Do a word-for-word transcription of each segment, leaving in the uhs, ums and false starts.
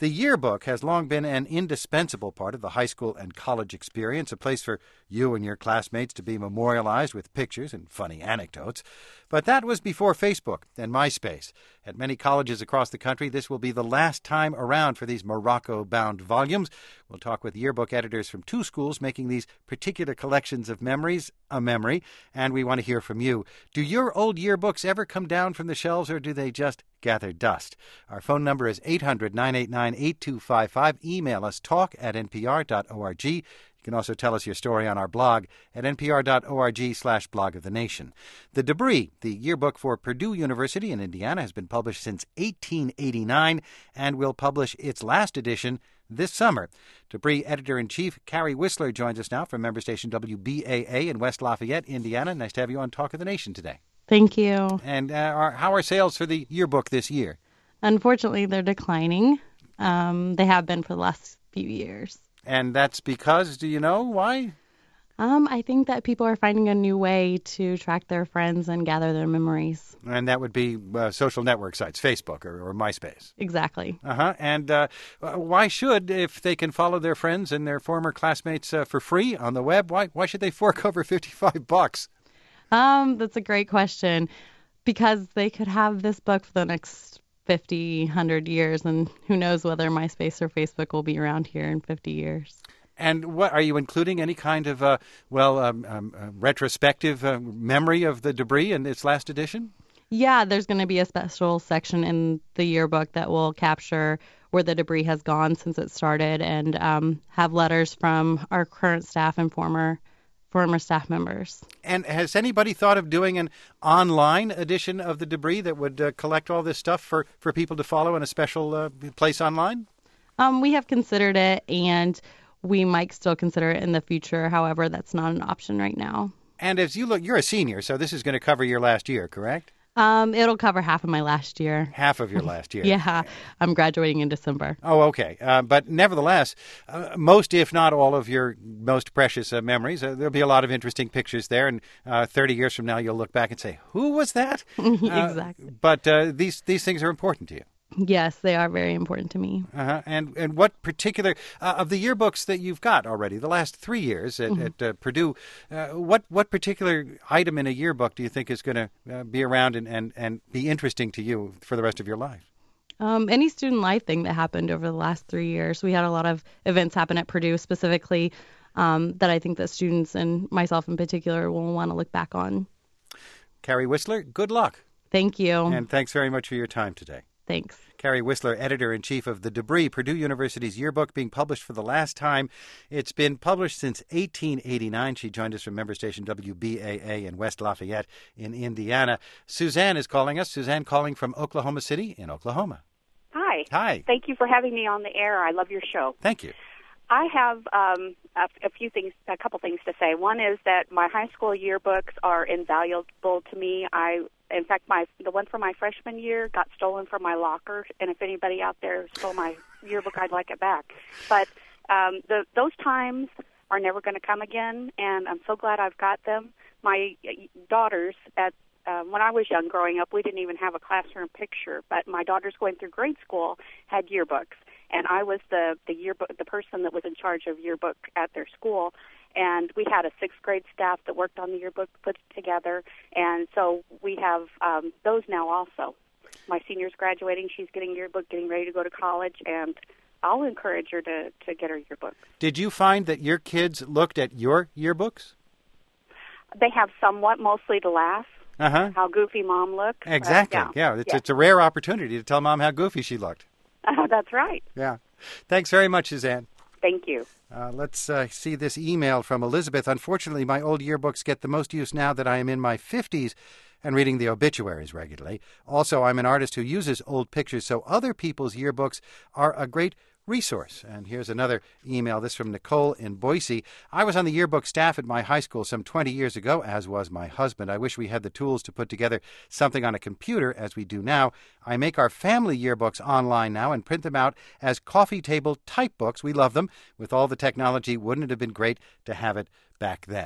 The yearbook has long been an indispensable part of the high school and college experience, a place for you and your classmates to be memorialized with pictures and funny anecdotes. But that was before Facebook and MySpace. At many colleges across the country, this will be the last time around for these Morocco-bound volumes. We'll talk with yearbook editors from two schools making these particular collections of memories a memory, and we want to hear from you. Do your old yearbooks ever come down from the shelves, or do they just gather dust? Our phone number is eight hundred, nine eight nine, eight two five five. Email us talk at n p r dot org. You can also tell us your story on our blog at npr.org slash blog of the nation. The Debris, the yearbook for Purdue University in Indiana, has been published since eighteen eighty-nine and will publish its last edition this summer. Debris editor-in-chief Carrie Whistler joins us now from member station W B A A in West Lafayette, Indiana. Nice to have you on Talk of the Nation today. Thank you. And uh, are, how are sales for the yearbook this year? Unfortunately, they're declining. Um, they have been for the last few years. And that's because, do you know why? Um, I think that people are finding a new way to track their friends and gather their memories. And that would be uh, social network sites, Facebook or, or MySpace. Exactly. Uh-huh. And uh, why should, if they can follow their friends and their former classmates uh, for free on the web, why why should they fork over fifty-five bucks? Um, that's a great question. Because they could have this book for the next fifty, one hundred years, and who knows whether MySpace or Facebook will be around here in fifty years. And what are you including any kind of, uh, well, um, um, uh, retrospective uh, memory of the Debris in its last edition? Yeah, there's going to be a special section in the yearbook that will capture where the Debris has gone since it started and um, have letters from our current staff and former former staff members. And has anybody thought of doing an online edition of the Debris that would uh, collect all this stuff for, for people to follow in a special uh, place online? Um, we have considered it, and we might still consider it in the future. However, that's not an option right now. And as you look, you're a senior, so this is going to cover your last year, correct? Um, it'll cover half of my last year. Half of your last year. Yeah, I'm graduating in December. Oh, okay. Uh, but nevertheless, uh, most, if not all, of your most precious uh, memories, uh, there'll be a lot of interesting pictures there. And uh, thirty years from now, you'll look back and say, who was that? Exactly. Uh, but uh, these these things are important to you. Yes, they are very important to me. Uh-huh. And and what particular, uh, of the yearbooks that you've got already, the last three years at, mm-hmm. at uh, Purdue, uh, what what particular item in a yearbook do you think is going to uh, be around and, and, and be interesting to you for the rest of your life? Um, any student life thing that happened over the last three years. We had a lot of events happen at Purdue specifically um, that I think that students and myself in particular will want to look back on. Carrie Whistler, good luck. Thank you. And thanks very much for your time today. Thanks. Carrie Whistler, editor-in-chief of The Debris, Purdue University's yearbook, being published for the last time. It's been published since eighteen eighty-nine. She joined us from member station W B A A in West Lafayette in Indiana. Suzanne is calling us. Suzanne calling from Oklahoma City in Oklahoma. Hi. Hi. Thank you for having me on the air. I love your show. Thank you. I have um, a, a few things, a couple things to say. One is that my high school yearbooks are invaluable to me. I In fact, my the one from my freshman year got stolen from my locker, and if anybody out there stole my yearbook, I'd like it back. But um, the, those times are never going to come again, and I'm so glad I've got them. My daughters, at uh, when I was young growing up, we didn't even have a classroom picture, but my daughters going through grade school had yearbooks, and I was the, the yearbook, the person that was in charge of yearbook at their school. And we had a sixth grade staff that worked on the yearbook, put it together, and so we have um, those now also. My senior's graduating; she's getting a yearbook, getting ready to go to college, and I'll encourage her to, to get her yearbook. Did you find that your kids looked at your yearbooks? They have somewhat, mostly to laugh. Uh-huh. How goofy Mom looked. Exactly. Uh, yeah, yeah. It's, yeah. it's a rare opportunity to tell Mom how goofy she looked. Uh, that's right. Yeah. Thanks very much, Suzanne. Thank you. Uh, let's uh, see this email from Elizabeth. Unfortunately, my old yearbooks get the most use now that I am in my fifties and reading the obituaries regularly. Also, I'm an artist who uses old pictures, so other people's yearbooks are a great resource. And here's another email, this from Nicole in Boise. I was on the yearbook staff at my high school some twenty years ago, as was my husband. I wish we had the tools to put together something on a computer as we do now. I make our family yearbooks online now and print them out as coffee table type books. We love them. With all the technology, wouldn't it have been great to have it back then?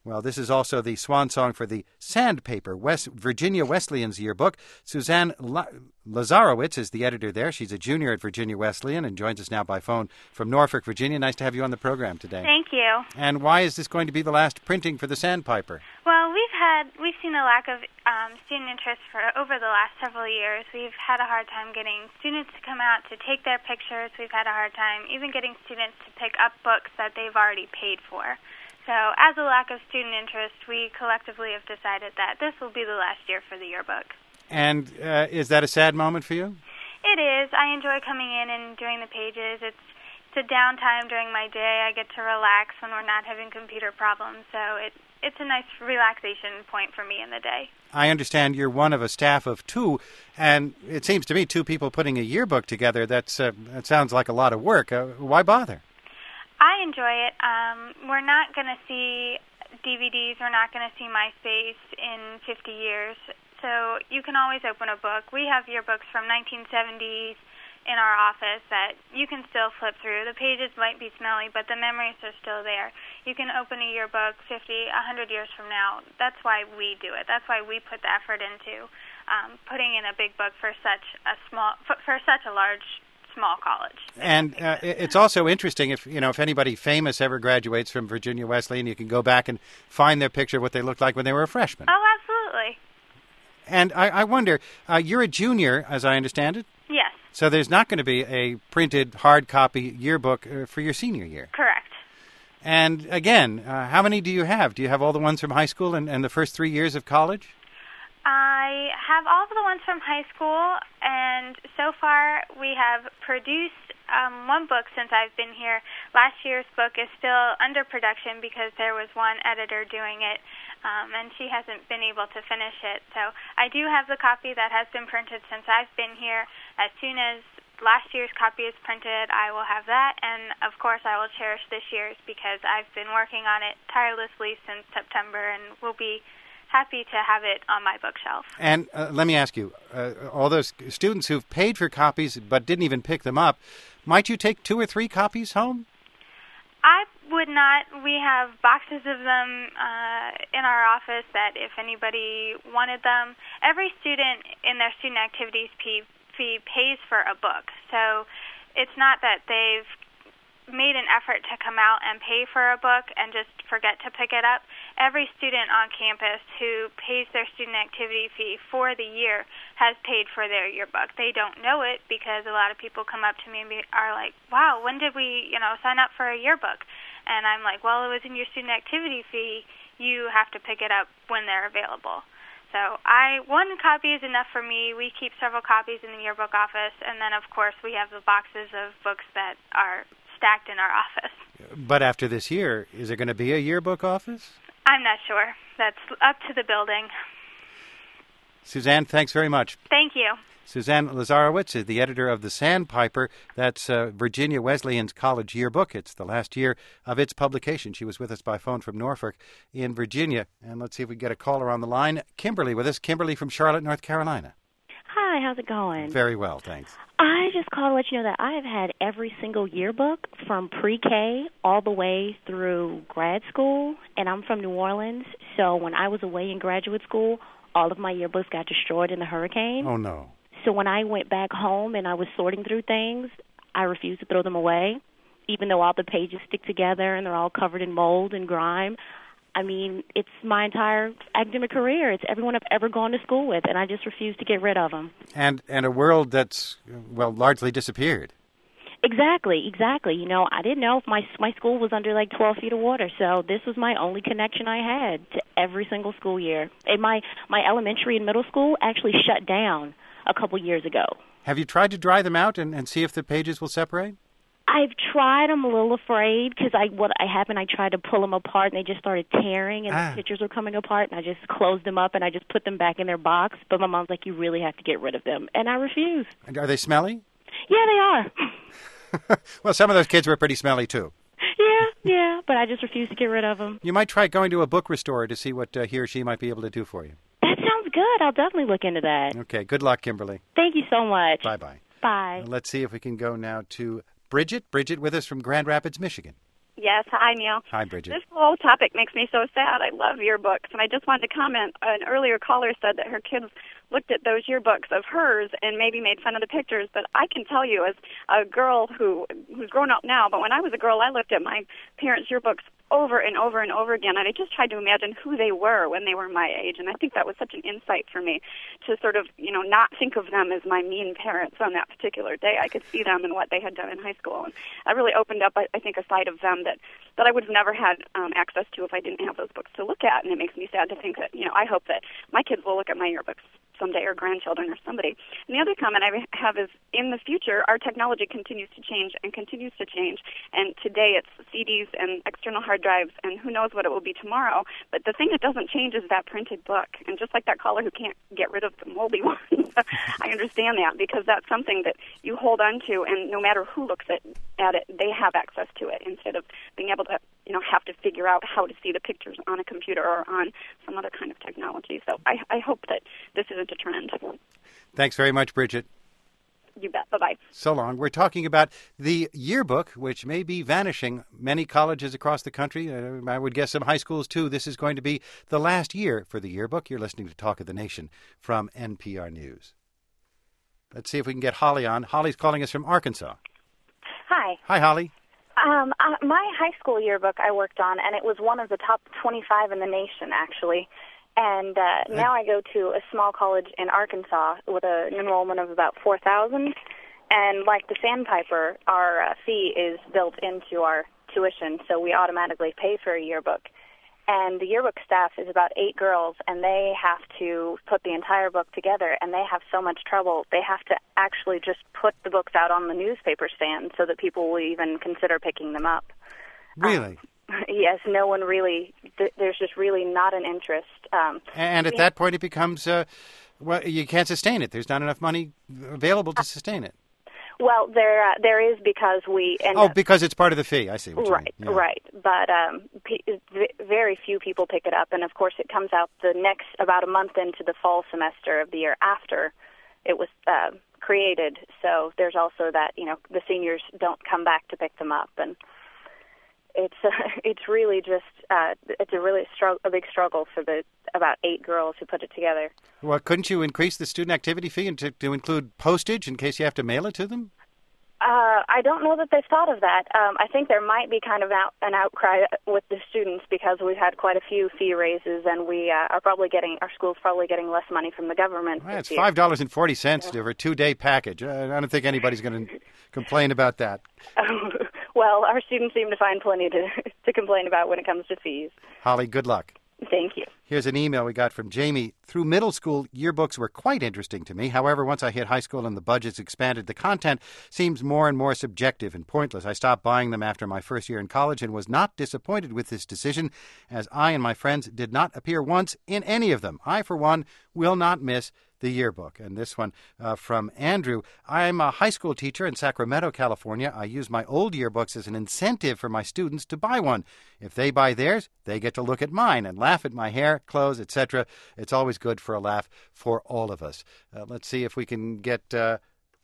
Well, this is also the swan song for the Sandpaper, West Virginia Wesleyan's yearbook. Suzanne La- Lazarowitz is the editor there. She's a junior at Virginia Wesleyan and joins us now by phone from Norfolk, Virginia. Nice to have you on the program today. Thank you. And why is this going to be the last printing for the Sandpiper? Well, we've had we've seen a lack of um, student interest for over the last several years. We've had a hard time getting students to come out to take their pictures. We've had a hard time even getting students to pick up books that they've already paid for. So as a lack of student interest, we collectively have decided that this will be the last year for the yearbook. And uh, is that a sad moment for you? It is. I enjoy coming in and doing the pages. It's it's a downtime during my day. I get to relax when we're not having computer problems. So it it's a nice relaxation point for me in the day. I understand you're one of a staff of two, and it seems to me two people putting a yearbook together, that's uh, that sounds like a lot of work. Uh, why bother? I enjoy it. Um, we're not going to see D V Ds. We're not going to see MySpace in fifty years. So you can always open a book. We have yearbooks from nineteen seventies in our office that you can still flip through. The pages might be smelly, but the memories are still there. You can open a yearbook fifty, one hundred years from now. That's why we do it. That's why we put the effort into um, putting in a big book for such a small, for, for such a large small college. And uh, it's also interesting if you know if anybody famous ever graduates from Virginia Wesleyan, you can go back and find their picture of what they looked like when they were a freshman. Oh, absolutely. And I, I wonder, uh, you're a junior, as I understand it. Yes. So there's not going to be a printed hard copy yearbook uh, for your senior year. Correct. And again, uh, how many do you have? Do you have all the ones from high school and, and the first three years of college? I have all of the ones from high school, and so far we have produced um, one book since I've been here. Last year's book is still under production because there was one editor doing it, um, and she hasn't been able to finish it. So I do have the copy that has been printed since I've been here. As soon as last year's copy is printed, I will have that, and of course I will cherish this year's because I've been working on it tirelessly since September and will be happy to have it on my bookshelf. And uh, let me ask you, uh, all those students who've paid for copies but didn't even pick them up, might you take two or three copies home? I would not. We have boxes of them uh, in our office that if anybody wanted them, every student in their student activities fee, fee pays for a book. So it's not that they've made an effort to come out and pay for a book and just forget to pick it up. Every student on campus who pays their student activity fee for the year has paid for their yearbook. They don't know it because a lot of people come up to me and be, are like, wow, when did we, you know, sign up for a yearbook? And I'm like, well, it was in your student activity fee. You have to pick it up when they're available. So I one copy is enough for me. We keep several copies in the yearbook office, and then, of course, we have the boxes of books that are stacked in our office. But after this year, is there going to be a yearbook office? I'm not sure. That's up to the building. Suzanne, thanks very much. Thank you. Suzanne Lazarowitz is the editor of The Sandpiper. That's uh, Virginia Wesleyan's college yearbook. It's the last year of its publication. She was with us by phone from Norfolk in Virginia. And let's see if we can get a caller on the line. Kimberly with us. Kimberly from Charlotte, North Carolina. Hi, how's it going? Very well, thanks. I just called to let you know that I have had every single yearbook from pre-K all the way through grad school, and I'm from New Orleans, so when I was away in graduate school, all of my yearbooks got destroyed in the hurricane. Oh, no. So when I went back home and I was sorting through things, I refused to throw them away, even though all the pages stick together and they're all covered in mold and grime. I mean, it's my entire academic career. It's everyone I've ever gone to school with, and I just refuse to get rid of them. And and a world that's, well, largely disappeared. Exactly, exactly. You know, I didn't know if my my school was under like twelve feet of water, so this was my only connection I had to every single school year. And my, my elementary and middle school actually shut down a couple years ago. Have you tried to dry them out and, and see if the pages will separate? I've tried. I'm a little afraid because I what I happened. I tried to pull them apart, and they just started tearing, and ah. the pictures were coming apart. And I just closed them up, and I just put them back in their box. But my mom's like, "You really have to get rid of them," and I refuse. And are they smelly? Yeah, they are. Well, some of those kids were pretty smelly too. Yeah, yeah, but I just refuse to get rid of them. You might try going to a book restorer to see what uh, he or she might be able to do for you. That sounds good. I'll definitely look into that. Okay. Good luck, Kimberly. Thank you so much. Bye bye. Bye. Let's see if we can go now to Bridget. Bridget with us from Grand Rapids, Michigan. Yes, hi, Neil. Hi, Bridget. This whole topic makes me so sad. I love yearbooks, and I just wanted to comment. An earlier caller said that her kids looked at those yearbooks of hers and maybe made fun of the pictures, but I can tell you as a girl who who's grown up now, but when I was a girl, I looked at my parents' yearbooks over and over and over again, and I just tried to imagine who they were when they were my age, and I think that was such an insight for me to sort of, you know, not think of them as my mean parents on that particular day. I could see them and what they had done in high school, and that really opened up, I, I think, a side of them that, that I would have never had um, access to if I didn't have those books to look at, and it makes me sad to think that, you know, I hope that my kids will look at my yearbooks someday, or grandchildren, or somebody. And the other comment I have is, in the future, our technology continues to change and continues to change. And today it's C Ds and external hard drives, and who knows what it will be tomorrow. But the thing that doesn't change is that printed book. And just like that caller who can't get rid of the moldy one, I understand that, because that's something that you hold on to, and no matter who looks at, at it, they have access to it, instead of being able to, you know, have to figure out how to see the pictures on a computer or on some other kind of technology. So I, I hope that this isn't a trend. Thanks very much, Bridget. You bet. Bye-bye. So long. We're talking about the yearbook, which may be vanishing. Many colleges across the country, uh, I would guess some high schools too. This is going to be the last year for the yearbook. You're listening to Talk of the Nation from N P R News. Let's see if we can get Holly on. Holly's calling us from Arkansas. Hi. Hi, Holly. Um, uh, my high school yearbook I worked on, and it was one of the top twenty-five in the nation, actually. And uh, now I go to a small college in Arkansas with a, an enrollment of about four thousand. And like the Sandpiper, our uh, fee is built into our tuition, so we automatically pay for a yearbook. And the yearbook staff is about eight girls, and they have to put the entire book together, and they have so much trouble. They have to actually just put the books out on the newspaper stand so that people will even consider picking them up. Really? Um, yes, no one really, th- there's just really not an interest. Um, and at we, that point it becomes, uh, well, you can't sustain it. There's not enough money available to sustain it. Well, there uh, there is, because we end Oh, up, because it's part of the fee. I see what you right, mean. Yeah. right. But um, p- v- very few people pick it up, and of course it comes out the next, about a month into the fall semester of the year after it was uh, created. So there's also that, you know, the seniors don't come back to pick them up, and it's uh, it's really just uh, it's a really struggle, a big struggle for the about eight girls who put it together. Well, couldn't you increase the student activity fee and to, to include postage in case you have to mail it to them? Uh, I don't know that they've thought of that. Um, I think there might be kind of out, an outcry with the students, because we've had quite a few fee raises, and we uh, are probably getting, our school's probably getting less money from the government. Well, it's five dollars and forty cents yeah. for a two-day package. Uh, I don't think anybody's going to complain about that. Um, well, our students seem to find plenty to, to complain about when it comes to fees. Holly, good luck. Thank you. Here's an email we got from Jamie. Through middle school, yearbooks were quite interesting to me. However, once I hit high school and the budgets expanded, the content seems more and more subjective and pointless. I stopped buying them after my first year in college and was not disappointed with this decision, as I and my friends did not appear once in any of them. I, for one, will not miss the yearbook. And this one uh, from Andrew. I'm a high school teacher in Sacramento, California. I use my old yearbooks as an incentive for my students to buy one. If they buy theirs, they get to look at mine and laugh at my hair, clothes, et cetera. It's always good for a laugh for all of us. Uh, let's see if we can get uh,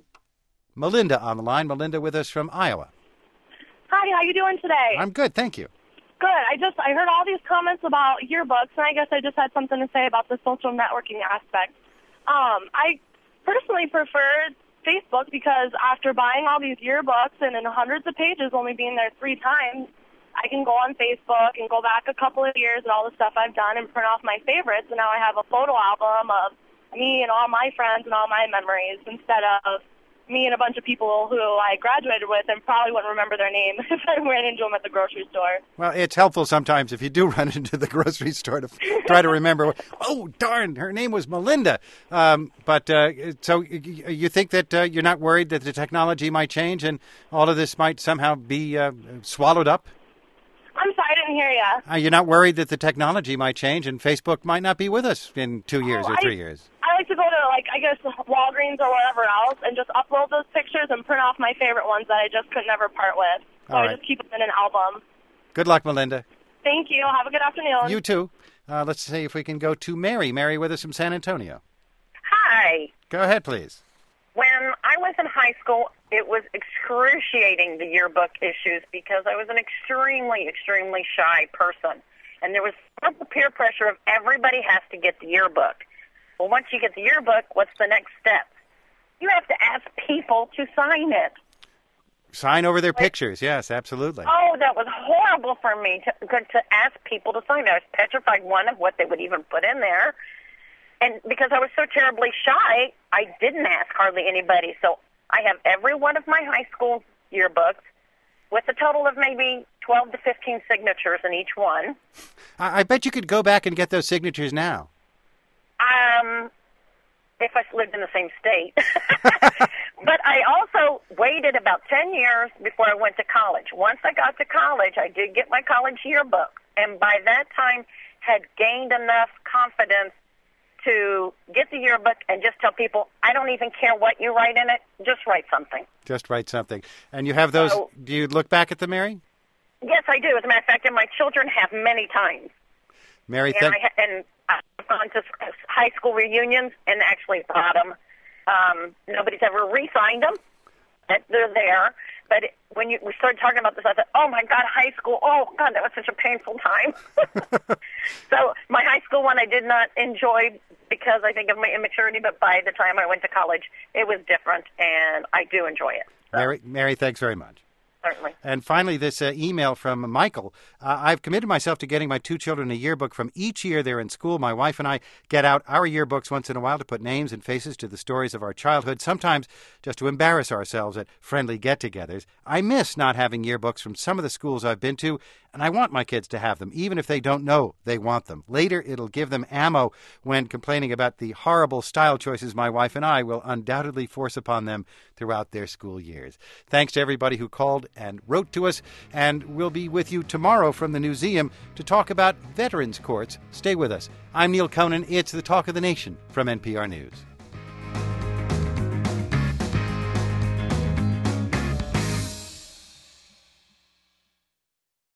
Melinda on the line. Melinda with us from Iowa. Hi, how you doing today? I'm good, thank you. Good. I just I heard all these comments about yearbooks, and I guess I just had something to say about the social networking aspect. Um, I personally prefer Facebook, because after buying all these yearbooks and in hundreds of pages only being there three times, I can go on Facebook and go back a couple of years and all the stuff I've done and print off my favorites, and now I have a photo album of me and all my friends and all my memories, instead of me and a bunch of people who I graduated with and probably wouldn't remember their name if I ran into them at the grocery store. Well, it's helpful sometimes if you do run into the grocery store to try to remember, oh, darn, her name was Melinda. Um, but uh, so you think that uh, you're not worried that the technology might change and all of this might somehow be uh, swallowed up? I'm sorry, I didn't hear you. Uh, you're not worried that the technology might change and Facebook might not be with us in two years oh, or three I, years? I like to go to, like, I guess, Walgreens or wherever else and just upload those pictures and print off my favorite ones that I just could never part with. So All I right. just keep them in an album. Good luck, Melinda. Thank you. Have a good afternoon. You too. Uh, let's see if we can go to Mary. Mary with us from San Antonio. Hi. Go ahead, please. When I was in high school, it was excruciating, the yearbook issues, because I was an extremely, extremely shy person. And there was the peer pressure of everybody has to get the yearbook. Well, once you get the yearbook, what's the next step? You have to ask people to sign it. Sign over their like, pictures, yes, absolutely. Oh, that was horrible for me to, to ask people to sign it. I was petrified, one, of what they would even put in there. And because I was so terribly shy, I didn't ask hardly anybody. So I have every one of my high school yearbooks with a total of maybe twelve to fifteen signatures in each one. I, I bet you could go back and get those signatures now. Um, if I lived in the same state. But I also waited about ten years before I went to college. Once I got to college, I did get my college yearbook. And by that time, had gained enough confidence to get the yearbook and just tell people, I don't even care what you write in it, just write something. Just write something. And you have those, so, do you look back at them, Mary? Yes, I do. As a matter of fact, and my children have many times. Mary, and, thank- I, and I've gone to high school reunions and actually brought them. Um, nobody's ever re-signed them. They're there. But it, when you, we started talking about this, I thought, oh, my God, high school. Oh, God, that was such a painful time. So my high school one I did not enjoy because I think of my immaturity, but by the time I went to college, it was different, and I do enjoy it. So. Mary, Mary, thanks very much. Certainly. And finally, this uh, email from Michael. Uh, I've committed myself to getting my two children a yearbook from each year they're in school. My wife and I get out our yearbooks once in a while to put names and faces to the stories of our childhood, sometimes just to embarrass ourselves at friendly get-togethers. I miss not having yearbooks from some of the schools I've been to, and I want my kids to have them, even if they don't know they want them. Later, it'll give them ammo when complaining about the horrible style choices my wife and I will undoubtedly force upon them throughout their school years. Thanks to everybody who called and wrote to us, and we'll be with you tomorrow from the museum to talk about veterans courts. Stay with us. I'm Neil Conan. It's the Talk of the Nation from N P R News.